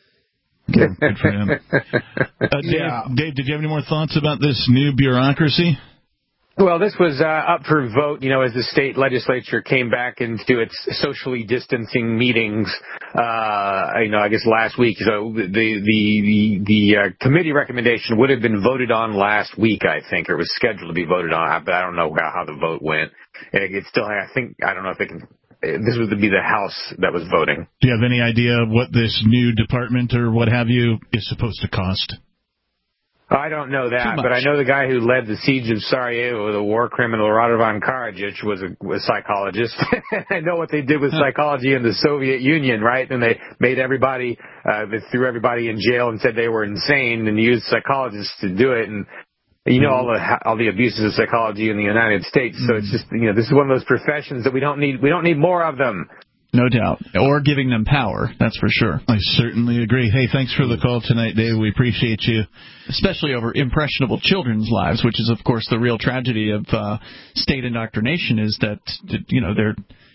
Good, good for him. Uh, Dave, yeah. Dave, did you have any more thoughts about this new bureaucracy? Well, this was uh, up for vote, you know, as the state legislature came back into its socially distancing meetings, uh, you know, I guess last week. So the the the, the uh, committee recommendation would have been voted on last week, I think, or it was scheduled to be voted on, but I don't know how, how the vote went. It, it still, I think, I don't know if it can. This would be the House that was voting. Do you have any idea what this new department or what have you is supposed to cost? I don't know that, but I know the guy who led the siege of Sarajevo, the war criminal Radovan Karadzic, was a, was a psychologist. I know what they did with psychology in the Soviet Union, right? And they made everybody, uh, they threw everybody in jail and said they were insane and used psychologists to do it. And you know all the all the abuses of psychology in the United States. So it's just, you know, this is one of those professions that we don't need. We don't need more of them. No doubt. Or giving them power, that's for sure. I certainly agree. Hey, thanks for the call tonight, Dave. We appreciate you. Especially over impressionable children's lives, which is, of course, the real tragedy of uh, state indoctrination is that, you know, they're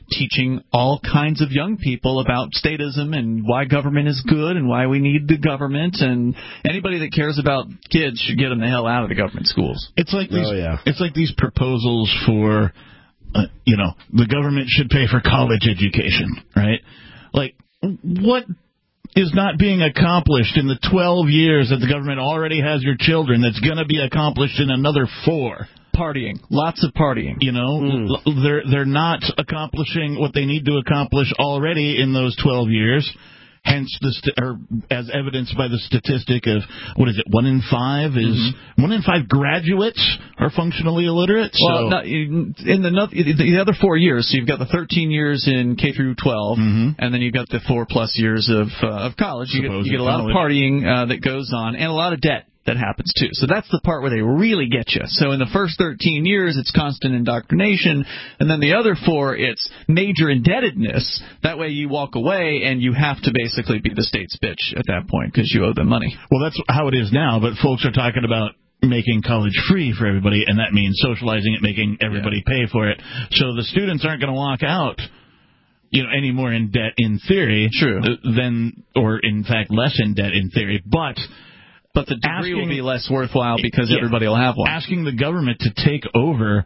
teaching all kinds of young people about statism and why government is good and why we need the government, and anybody that cares about kids should get them the hell out of the government schools. It's like these, oh, yeah. it's like these proposals for, uh, you know, the government should pay for college education, right? Like, what is not being accomplished in the twelve years that the government already has your children that's going to be accomplished in another four? Partying. Lots of partying. You know, mm. they're they're not accomplishing what they need to accomplish already in those twelve years. Hence, the st- or as evidenced by the statistic of, what is it, one in five is mm-hmm. one in five graduates are functionally illiterate. Well, so. not, in the, the other four years, so you've got the thirteen years in K through twelve, mm-hmm. and then you've got the four plus years of uh, of college. You get, you get a lot college. of partying uh, that goes on, and a lot of debt that happens too. So that's the part where they really get you. So in the first thirteen years, it's constant indoctrination, and then the other four, it's major indebtedness. That way you walk away and you have to basically be the state's bitch at that point because you owe them money. Well, that's how it is now, but folks are talking about making college free for everybody, and that means socializing it, making everybody yeah. pay for it. So the students aren't going to walk out, you know, any more in debt in theory, True. than, or in fact less in debt in theory, but But the degree asking, will be less worthwhile because yeah, everybody will have one. Asking the government to take over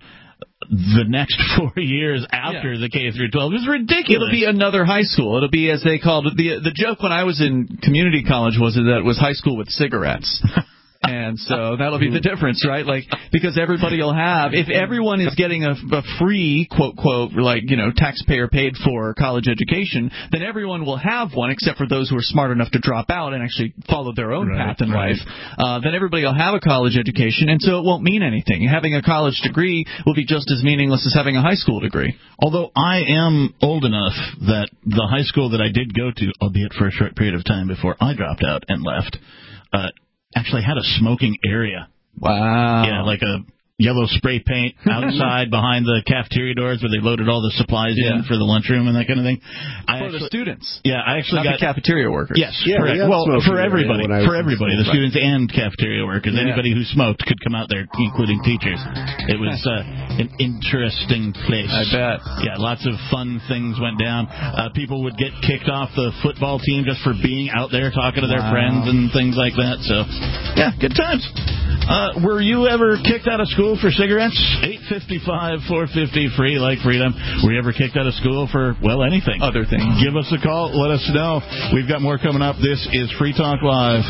the next four years after yeah. the K through twelve is ridiculous. It'll be another high school. It'll be, as they called it, the the joke when I was in community college was that it was high school with cigarettes. And so that'll be the difference, right? Like, because everybody will have, if everyone is getting a, a free, quote, quote, like, you know, taxpayer paid for college education, then everyone will have one except for those who are smart enough to drop out and actually follow their own right, path in right. life. Uh, then everybody will have a college education, and so it won't mean anything. Having a college degree will be just as meaningless as having a high school degree. Although I am old enough that the high school that I did go to, albeit for a short period of time before I dropped out and left, uh, actually had a smoking area. Wow. Yeah, like a yellow spray paint outside behind the cafeteria doors where they loaded all the supplies yeah. in for the lunchroom and that kind of thing. I for actually, the students. Yeah, I actually Not got the cafeteria workers. Yes, yeah, correct. Well, for everybody, for everybody, the right. students and cafeteria workers, yeah. anybody who smoked could come out there, including teachers. It was uh, an interesting place. I bet. Yeah, lots of fun things went down. Uh, people would get kicked off the football team just for being out there talking to their wow. friends and things like that. So, yeah, good times. Uh, were you ever kicked out of school for cigarettes? eight fifty-five, four fifty, free like freedom. Were you ever kicked out of school for, well, anything? Other things. Give us a call. Let us know. We've got more coming up. This is Free Talk Live.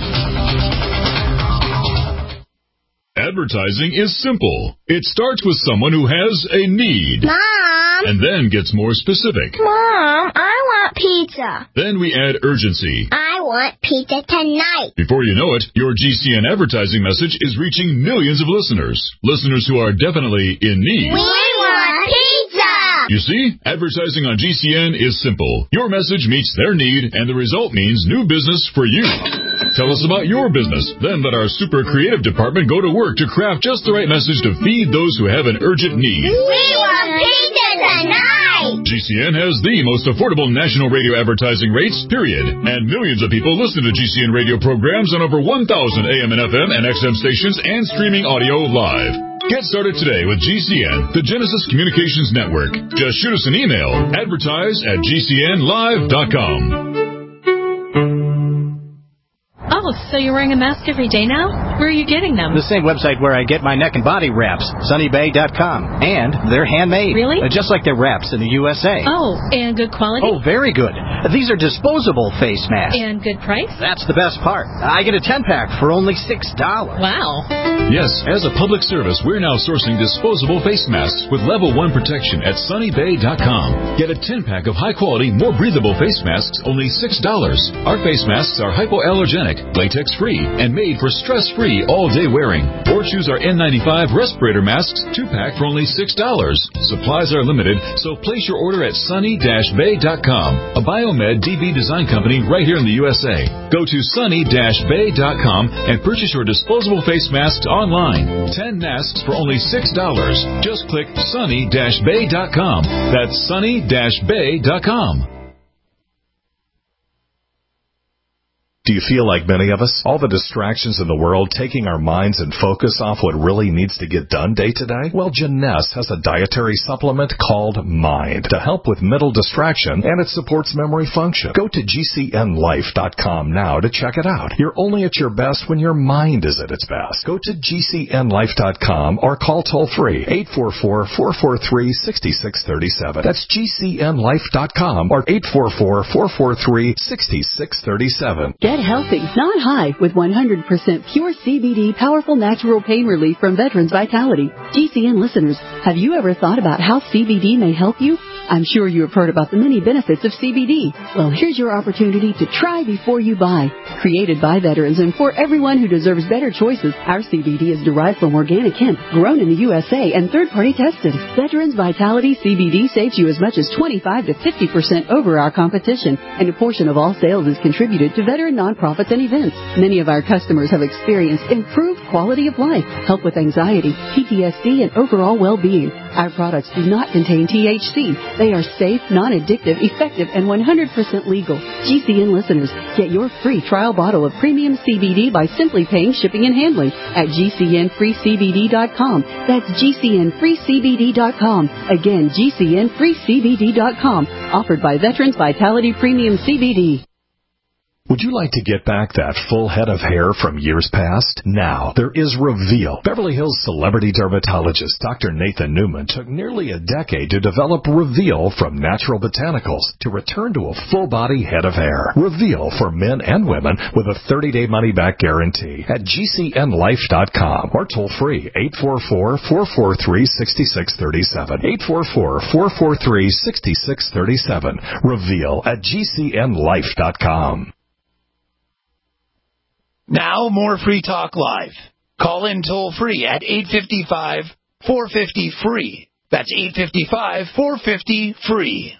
Advertising is simple. It starts with someone who has a need. Mom! And then gets more specific. Mom, I want pizza. Then we add urgency. I want pizza tonight. Before you know it, your G C N advertising message is reaching millions of listeners. Listeners who are definitely in need. We want pizza! You see, advertising on G C N is simple. Your message meets their need, and the result means new business for you. Tell us about your business. Then let our super creative department go to work to craft just the right message to feed those who have an urgent need. We want pizza tonight! G C N has the most affordable national radio advertising rates, period. And millions of people listen to G C N radio programs on over one thousand A M and F M and X M stations and streaming audio live. Get started today with G C N, the Genesis Communications Network. Just shoot us an email. Advertise at G C N live dot com. Oh, so you're wearing a mask every day now? Where are you getting them? The same website where I get my neck and body wraps, sunny bay dot com. And they're handmade. Really? Uh, just like their wraps in the U S A. Oh, and good quality? Oh, very good. These are disposable face masks. And good price? That's the best part. I get a ten-pack for only six dollars. Wow. Yes, as a public service, we're now sourcing disposable face masks with level one protection at sunny bay dot com. Get a ten-pack of high-quality, more breathable face masks, only six dollars. Our face masks are hypoallergenic, latex-free, and made for stress-free all-day wearing. Or choose our N ninety-five respirator masks, two-pack for only six dollars. Supplies are limited, so place your order at sunny bay dot com, a Biomed D B design company right here in the U S A. Go to sunny bay dot com and purchase your disposable face masks online. Ten masks for only six dollars. Just click sunny bay dot com. That's sunny bay dot com. Do you feel like many of us? All the distractions in the world taking our minds and focus off what really needs to get done day to day? Well, Jeunesse has a dietary supplement called Mind to help with mental distraction, and it supports memory function. Go to G C N life dot com now to check it out. You're only at your best when your mind is at its best. Go to G C N life dot com or call toll-free eight four four, four four three, six six three seven. That's G C N life dot com or eight four four, four four three, six six three seven. Get healthy, not high, with one hundred percent pure C B D powerful natural pain relief from Veterans Vitality. G C N listeners, have you ever thought about how C B D may help you? I'm sure you have heard about the many benefits of C B D. Well, here's your opportunity to try before you buy. Created by veterans and for everyone who deserves better choices, our C B D is derived from organic hemp, grown in the U S A, and third-party tested. Veterans Vitality C B D saves you as much as twenty-five to fifty percent over our competition, and a portion of all sales is contributed to veteran nonprofits and events. Many of our customers have experienced improved quality of life, help with anxiety, P T S D, and overall well-being. Our products do not contain T H C. They are safe, non-addictive, effective, and one hundred percent legal. G C N listeners, get your free trial bottle of premium C B D by simply paying shipping and handling at G C N free C B D dot com. That's G C N free C B D dot com. Again, G C N free C B D dot com. Offered by Veterans Vitality Premium C B D. Would you like to get back that full head of hair from years past? Now, there is Reveal. Beverly Hills celebrity dermatologist Doctor Nathan Newman took nearly a decade to develop Reveal from natural botanicals to return to a full-body head of hair. Reveal for men and women with a thirty-day money-back guarantee at G C N life dot com or toll-free eight four four, four four three, six six three seven. eight four four, four four three, six six three seven. Reveal at G C N life dot com. Now, more Free Talk Live. Call in toll-free at eight five five, four five zero, free. That's eight five five, four five zero, free.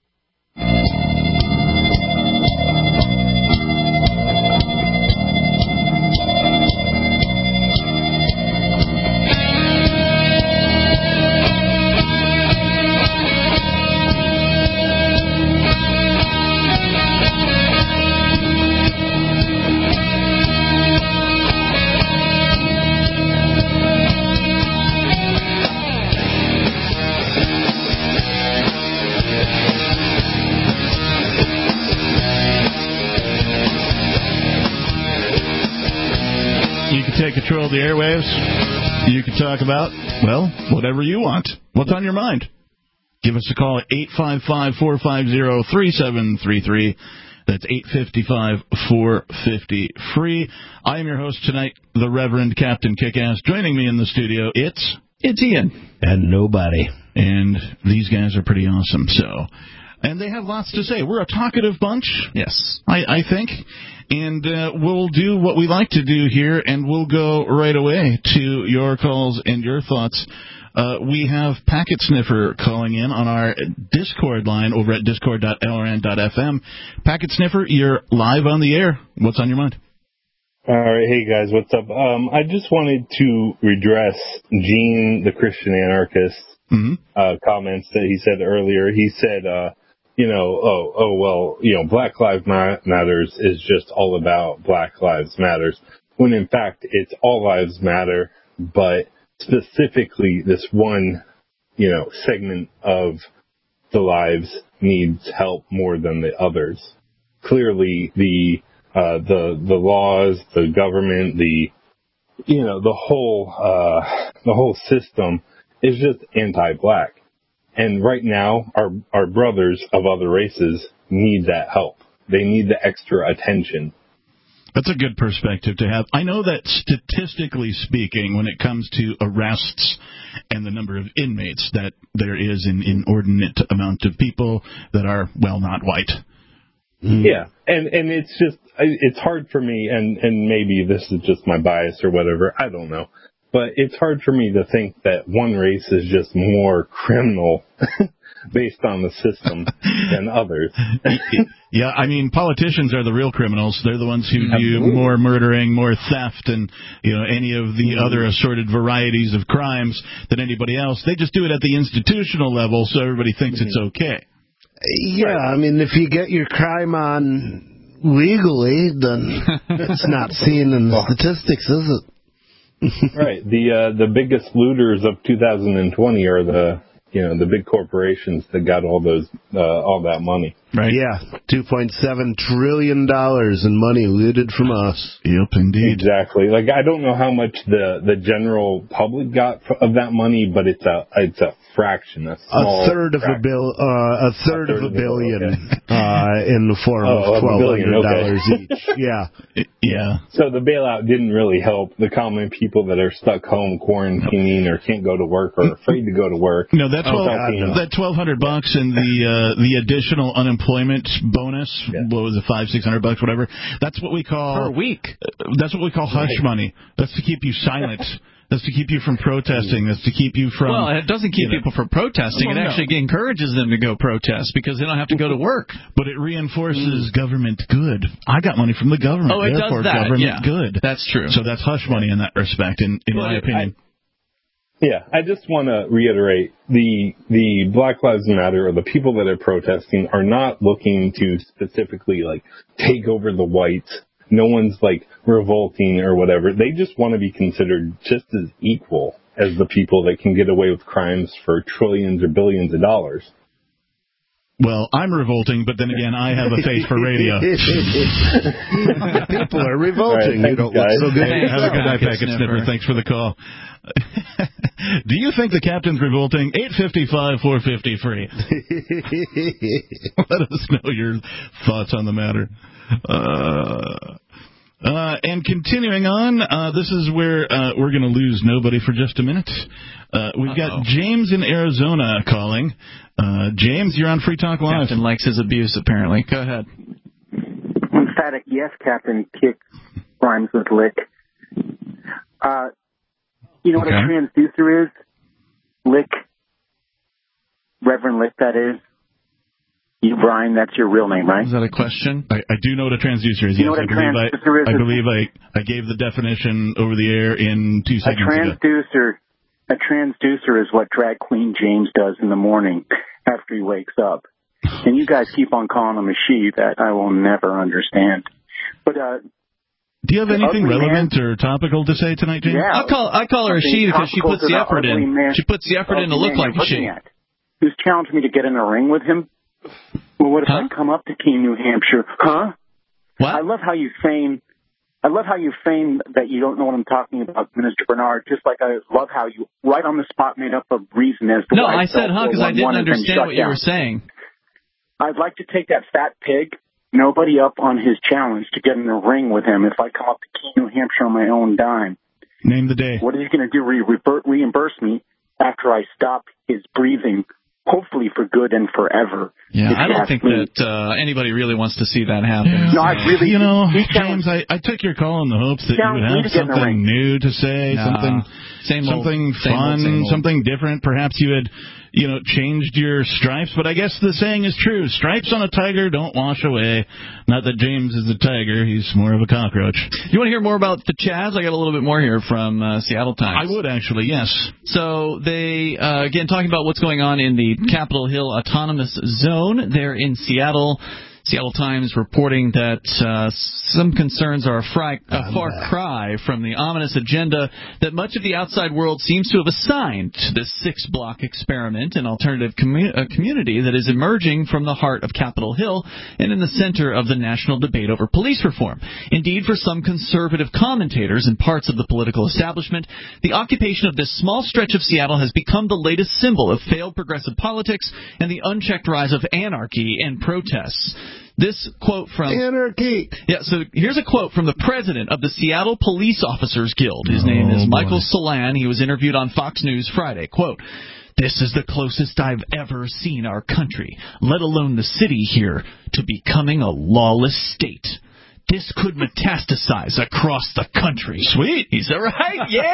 Take control of the airwaves. You can talk about, well, whatever you want. What's on your mind? Give us a call at eight five five, four five zero, three seven three three. That's eight five five, four five zero, free. I am your host tonight, the Reverend Captain Kickass. Joining me in the studio, it's... It's Ian. And nobody. And these guys are pretty awesome, so... And they have lots to say. We're a talkative bunch. Yes. I, I think. And uh, we'll do what we like to do here, and we'll go right away to your calls and your thoughts. Uh, we have Packet Sniffer calling in on our Discord line over at discord dot L R N dot F M. Packet Sniffer, you're live on the air. What's on your mind? All right. Hey, guys. What's up? Um, I just wanted to redress Gene, the Christian anarchist, mm-hmm. uh, comments that he said earlier. He said... Uh, You know, oh, oh, well, you know, Black Lives Matters is just all about Black Lives Matters, when in fact it's all lives matter, but specifically this one, you know, segment of the lives needs help more than the others. Clearly, the, uh, the, the laws, the government, the, you know, the whole, uh, the whole system is just anti-Black. And right now, our our brothers of other races need that help. They need the extra attention. That's a good perspective to have. I know that statistically speaking, when it comes to arrests and the number of inmates, that there is an inordinate amount of people that are, well, not white. Mm. Yeah, and, and it's just, it's hard for me, and, and maybe this is just my bias or whatever, I don't know. But it's hard for me to think that one race is just more criminal based on the system than others. Yeah, I mean, politicians are the real criminals. They're the ones who Absolutely. do more murdering, more theft, and, you know, any of the mm-hmm. other assorted varieties of crimes than anybody else. They just do it at the institutional level, so everybody thinks mm-hmm. it's okay. Yeah, I mean, if you get your crime on legally, then it's not seen in the statistics, is it? Right. The uh, the biggest looters of two thousand twenty are the you know the big corporations that got all those uh, all that money. Right. Yeah, two point seven trillion dollars in money looted from us. Yep, indeed. Exactly. Like I don't know how much the, the general public got of that money, but it's a it's a fraction, a small a third of fraction. a bill, uh, a third, a third of a billion, okay. uh, in the form oh, of twelve hundred dollars okay. each. Yeah, yeah. So the bailout didn't really help the common people that are stuck home quarantining or can't go to work or afraid to go to work. No, that twelve oh, that twelve hundred bucks and the uh, the additional unemployment. Employment bonus, yeah. What was it, five, six hundred bucks, whatever. That's what we call per week. That's what we call hush right. money. That's to keep you silent. That's to keep you from protesting. That's to keep you from. Well, it doesn't keep people know. from protesting. Well, it actually no. encourages them to go protest because they don't have to go to work. But it reinforces mm. government good. I got money from the government. Oh, it Therefore, does that. Government yeah. good. That's true. So that's hush money in that respect, in, in well, my opinion. I, Yeah, I just want to reiterate, the the Black Lives Matter, or the people that are protesting, are not looking to specifically, like, take over the whites. No one's, like, revolting or whatever. They just want to be considered just as equal as the people that can get away with crimes for trillions or billions of dollars. Well, I'm revolting, but then again, I have a face for radio. People are revolting. Right, you don't look so good. Hey, have a good night, Packet Sniffer. Thanks for the call. Do you think the captain's revolting? eight five five, four five zero, free. Let us know your thoughts on the matter. Uh... Uh, and continuing on, uh, this is where uh, we're going to lose nobody for just a minute. Uh, we've Uh-oh. got James in Arizona calling. Uh, James, you're on Free Talk Live. Captain likes his abuse, apparently. Go ahead. Emphatic yes, Captain Kick rhymes with lick. Uh, you know okay. what a transducer is? Lick. Reverend Lick, that is. You, Brian, that's your real name, right? Is that a question? I, I do know what a transducer is. You yes, know what a I transducer I, is? I believe I, I gave the definition over the air in two seconds a transducer, ago. A transducer is what Drag Queen James does in the morning after he wakes up. And you guys keep on calling him a she that I will never understand. But, uh... Do you have anything relevant man. or topical to say tonight, James? Yeah. I call I call her a she because she puts the effort in. Man. She puts the effort in to look like a she. At, who's challenged me to get in a ring with him? Well, what if huh? I come up to Keene, New Hampshire? Huh? What? I love how you feign. I love how you feign that you don't know what I'm talking about, Minister Bernard. Just like I love how you, right on the spot, made up a reason as to no, why. No, I said huh because I didn't understand what you down. were saying. I'd like to take that fat pig, nobody up on his challenge to get in a ring with him if I come up to Keene, New Hampshire on my own dime. Name the day. What is he going to do? Re- re- reimburse me after I stop his breathing? Hopefully for good and forever. Yeah, I don't think me. that uh, anybody really wants to see that happen. Yeah. No, I really. You know, James, I, I took your call in the hopes that you would have something new to say, nah, something, same something old, fun, same old, same old. something different. Perhaps you had, you know, changed your stripes. But I guess the saying is true: stripes on a tiger don't wash away. Not that James is a tiger; he's more of a cockroach. You want to hear more about the Chaz? I got a little bit more here from uh, Seattle Times. I would actually, yes. So they uh, again talking about what's going on in the Capitol Hill Autonomous Zone there in Seattle. Seattle Times reporting that uh, some concerns are a, fry, a far cry from the ominous agenda that much of the outside world seems to have assigned to this six-block experiment, an alternative commu- a community that is emerging from the heart of Capitol Hill and in the center of the national debate over police reform. Indeed, for some conservative commentators and parts of the political establishment, the occupation of this small stretch of Seattle has become the latest symbol of failed progressive politics and the unchecked rise of anarchy and protests. This quote from... Anarchy! Yeah, so here's a quote from the president of the Seattle Police Officers Guild. His name oh, is Michael boy. Solan. He was interviewed on Fox News Friday. Quote, "This is the closest I've ever seen our country, let alone the city here, to becoming a lawless state. this could metastasize across the country. Sweet. Is that right? Yeah.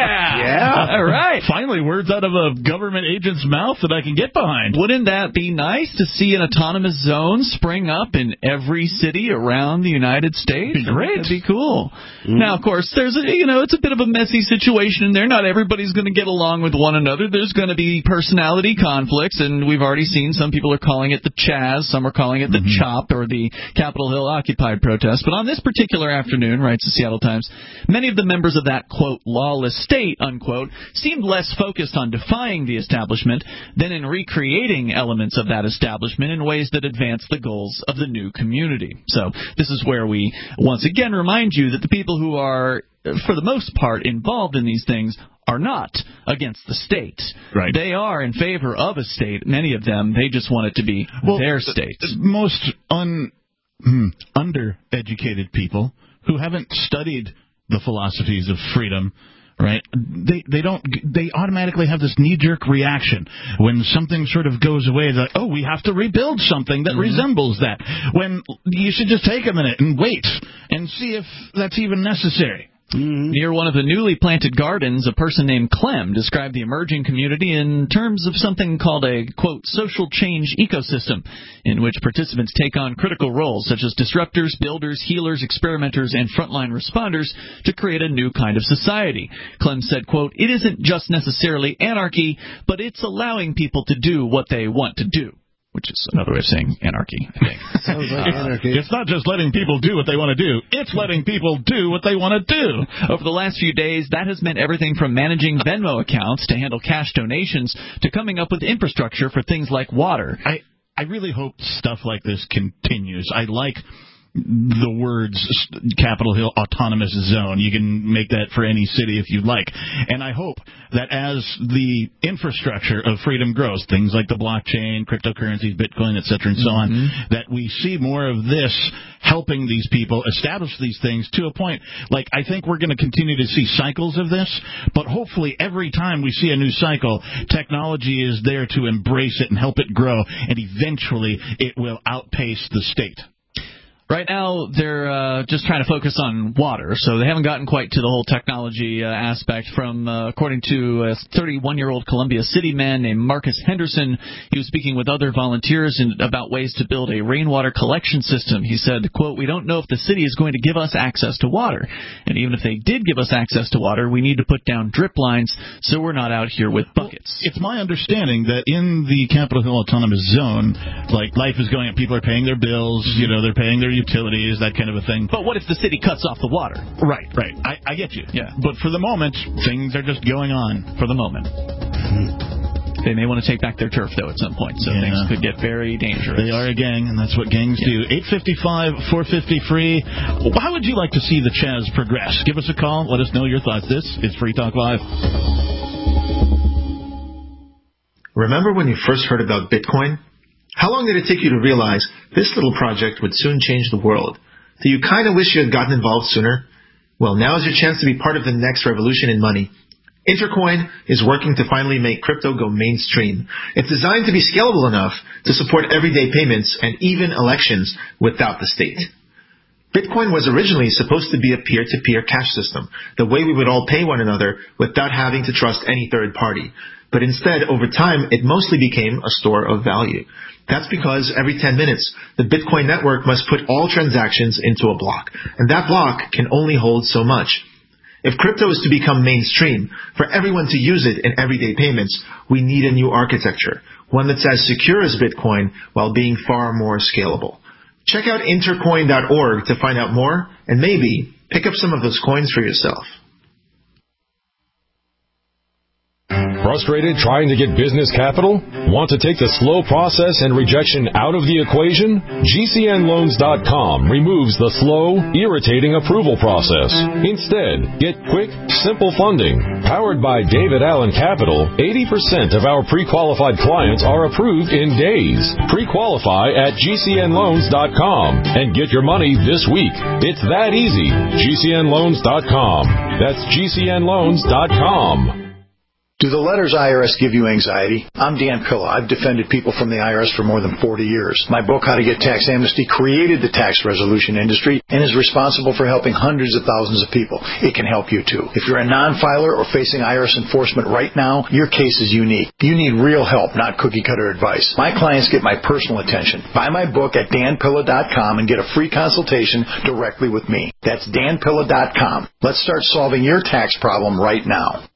Yeah. All right. Finally, words out of a government agent's mouth that I can get behind. Wouldn't that be nice to see an autonomous zone spring up in every city around the United States? Be great. That'd be cool. Mm. Now, of course, there's a, you know, it's a bit of a messy situation in there. Not everybody's going to get along with one another. There's going to be personality conflicts, and we've already seen some people are calling it the Chaz, some are calling it the mm-hmm. CHOP, or the Capitol Hill Occupy protest. But on this particular afternoon, writes the Seattle Times, many of the members of that, quote, lawless state, unquote, seemed less focused on defying the establishment than in recreating elements of that establishment in ways that advance the goals of the new community. So this is where we once again remind you that the people who are, for the most part, involved in these things are not against the state. Right. They are in favor of a state. Many of them, they just want it to be well, their state. Most un... Hmm, undereducated people who haven't studied the philosophies of freedom, right? They they don't they automatically have this knee-jerk reaction when something sort of goes away. It's like, oh, we have to rebuild something that mm-hmm. resembles that. When you should just take a minute and wait and see if that's even necessary. Mm-hmm. Near one of the newly planted gardens, a person named Clem described the emerging community in terms of something called a, quote, social change ecosystem, in which participants take on critical roles such as disruptors, builders, healers, experimenters, and frontline responders to create a new kind of society. Clem said, quote, it isn't just necessarily anarchy, but it's allowing people to do what they want to do. Which is another way of saying anarchy, I think. Sounds like uh, anarchy. It's not just letting people do what they want to do. It's letting people do what they want to do. Over the last few days, that has meant everything from managing Venmo accounts to handle cash donations to coming up with infrastructure for things like water. I, I really hope stuff like this continues. I like the words Capitol Hill Autonomous Zone. You can make that for any city if you'd like. And I hope that as the infrastructure of freedom grows, things like the blockchain, cryptocurrencies, Bitcoin, et cetera, and so mm-hmm. on, that we see more of this helping these people establish these things to a point. Like, I think we're going to continue to see cycles of this, but hopefully every time we see a new cycle, technology is there to embrace it and help it grow, and eventually it will outpace the state. Right now, they're uh, just trying to focus on water, so they haven't gotten quite to the whole technology uh, aspect. From, uh, according to a thirty-one-year-old Columbia City man named Marcus Henderson, he was speaking with other volunteers in, about ways to build a rainwater collection system. He said, quote, we don't know if the city is going to give us access to water, and even if they did give us access to water, we need to put down drip lines so we're not out here with buckets. Well, it's my understanding that in the Capitol Hill Autonomous Zone, like, life is going up, people are paying their bills, you know, they're paying their utilities, that kind of a thing. But what if the city cuts off the water? Right, right. I, I get you. Yeah. But for the moment, things are just going on. For the moment. They may want to take back their turf, though, at some point, so yeah. things could get very dangerous. They are a gang, and that's what gangs yeah. do. eight five five, four five zero, free. How would you like to see the Chaz progress? Give us a call. Let us know your thoughts. This is Free Talk Live. Remember when you first heard about Bitcoin? How long did it take you to realize this little project would soon change the world? Do you kind of wish you had gotten involved sooner? Well, now is your chance to be part of the next revolution in money. Intercoin is working to finally make crypto go mainstream. It's designed to be scalable enough to support everyday payments and even elections without the state. Bitcoin was originally supposed to be a peer-to-peer cash system, the way we would all pay one another without having to trust any third party. But instead, over time, it mostly became a store of value. That's because every ten minutes, the Bitcoin network must put all transactions into a block, and that block can only hold so much. If crypto is to become mainstream, for everyone to use it in everyday payments, we need a new architecture, one that's as secure as Bitcoin while being far more scalable. Check out intercoin dot org to find out more, and maybe pick up some of those coins for yourself. Frustrated trying to get business capital? Want to take the slow process and rejection out of the equation? G C N loans dot com removes the slow, irritating approval process. Instead, get quick, simple funding. Powered by David Allen Capital, eighty percent of our pre-qualified clients are approved in days. Pre-qualify at G C N loans dot com and get your money this week. It's that easy. G C N loans dot com. That's G C N loans dot com. Do the letters I R S give you anxiety? I'm Dan Pilla. I've defended people from the I R S for more than forty years. My book, How to Get Tax Amnesty, created the tax resolution industry and is responsible for helping hundreds of thousands of people. It can help you too. If you're a non-filer or facing I R S enforcement right now, your case is unique. You need real help, not cookie-cutter advice. My clients get my personal attention. Buy my book at dan pilla dot com and get a free consultation directly with me. That's dan pilla dot com. Let's start solving your tax problem right now.